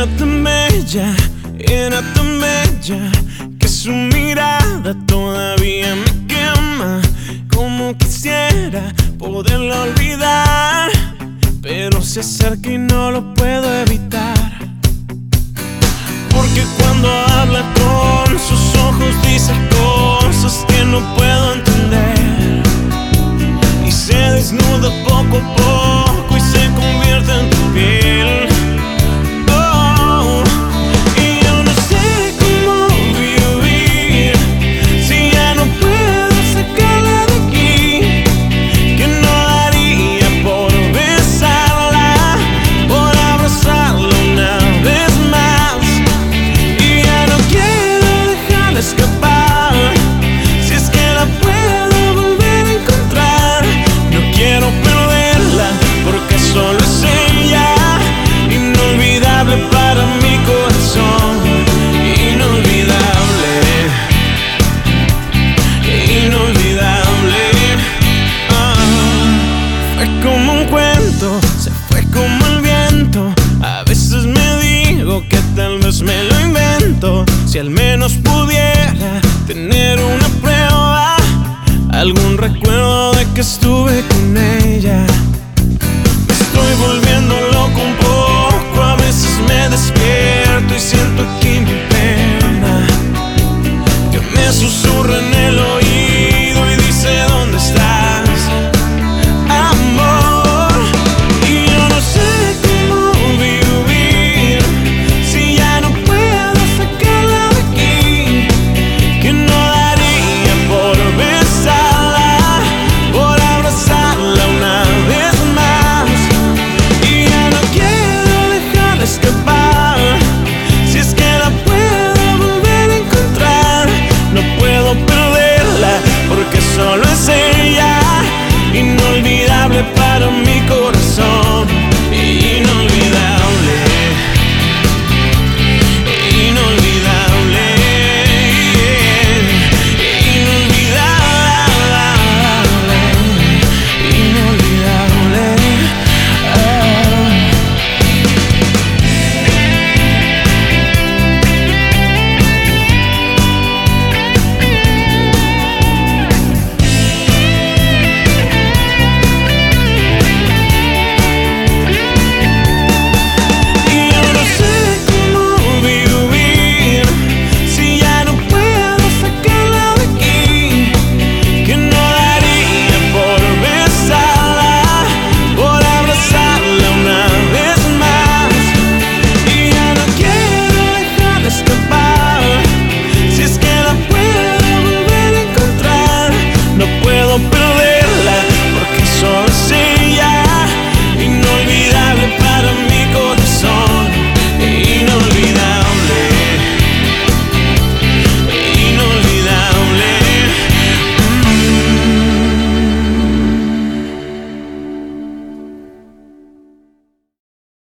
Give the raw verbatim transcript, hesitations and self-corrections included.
Era tan bella, era tan bella, que su mirada todavía me quema. Como quisiera poderla olvidar, pero se acerca y no lo puedo evitar. Porque cuando habla con sus ojos dice cosas que no puedo entender, y se desnuda poco a poco y se convierte en tu piel. Oh, y yo no sé cómo vivir si ya no puedo sacarla de aquí. Que no daría por besarla, por abrazarla una vez más. Y ya no quiero dejarla escapar, si es que la puedo volver a encontrar. No quiero perderla, porque solo es ella, inolvidable para mi corazón. Inolvidable, inolvidable. Ah, fue como un cuento, se fue como el viento. A veces me digo que tal vez me lo invento. Si al menos pudiera tener una prueba, algún recuerdo de que estuve con ella. Me estoy volviendo loco un poco.